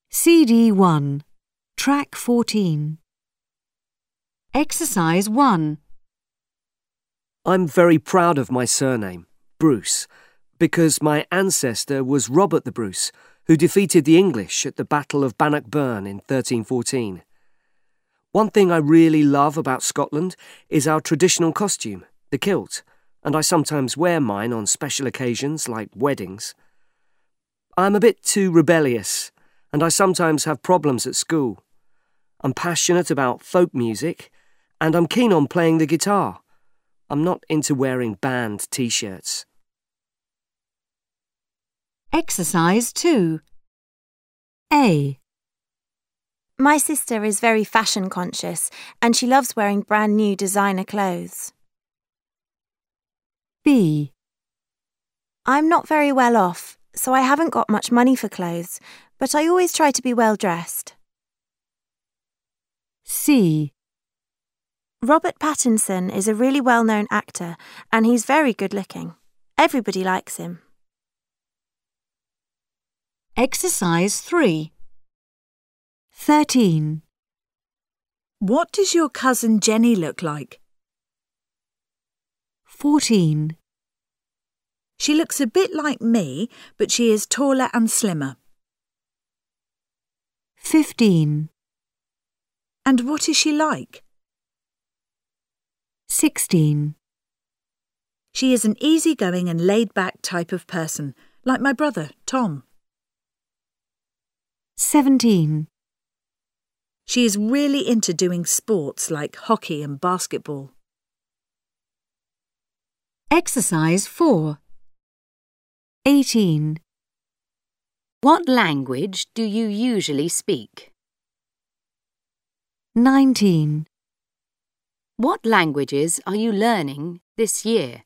CD 1, Track 14. Exercise 1. I'm very proud of my surname, Bruce, because my ancestor was Robert the Bruce, who defeated the English at the Battle of Bannockburn in 1314. One thing I really love about Scotland is our traditional costume, the kilt, and I sometimes wear mine on special occasions like weddings. I'm a bit too rebellious, and I sometimes have problems at school. I'm passionate about folk music, and I'm keen on playing the guitar. I'm not into wearing band t-shirts. Exercise 2. A. My sister is very fashion conscious and she loves wearing brand new designer clothes. B. I'm not very well off, so I haven't got much money for clothes, but I always try to be well dressed. C. Robert Pattinson is a really well-known actor and he's very good-looking. Everybody likes him. Exercise 3. 13. What does your cousin Jenny look like? 14. She looks a bit like me, but she is taller and slimmer. 15. And what is she like? 16. She is an easygoing and laid-back type of person, like my brother, Tom. 17. She is really into doing sports like hockey and basketball. Exercise 4. 18. What language do you usually speak? 19. What languages are you learning this year?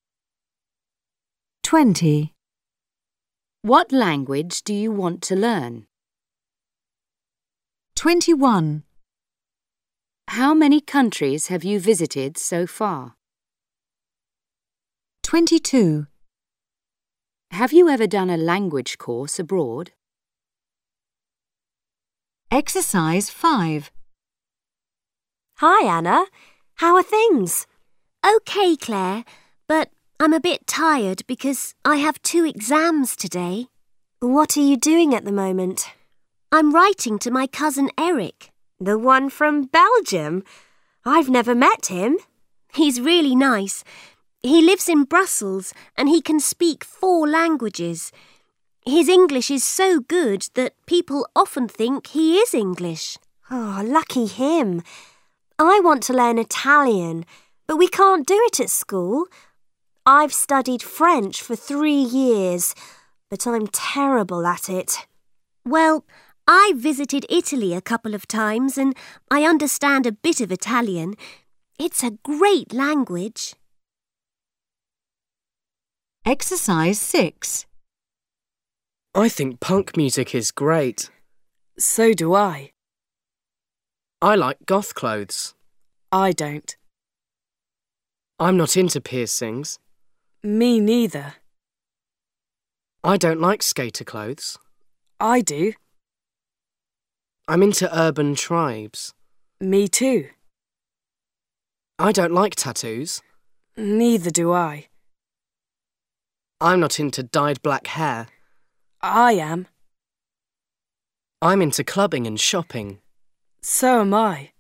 20. What language do you want to learn? 21. How many countries have you visited so far? 22. Have you ever done a language course abroad? Exercise 5. Hi, Anna. How are things? OK, Claire, but I'm a bit tired because I have 2 exams today. What are you doing at the moment? I'm writing to my cousin Eric. The one from Belgium? I've never met him. He's really nice. He lives in Brussels and he can speak 4 languages. His English is so good that people often think he is English. Oh, lucky him. I want to learn Italian, but we can't do it at school. I've studied French for 3 years, but I'm terrible at it. Well, I visited Italy a couple of times and I understand a bit of Italian. It's a great language. Exercise 6. I think punk music is great. So do I. I like goth clothes. I don't. I'm not into piercings. Me neither. I don't like skater clothes. I do. I'm into urban tribes. Me too. I don't like tattoos. Neither do I. I'm not into dyed black hair. I am. I'm into clubbing and shopping. So am I.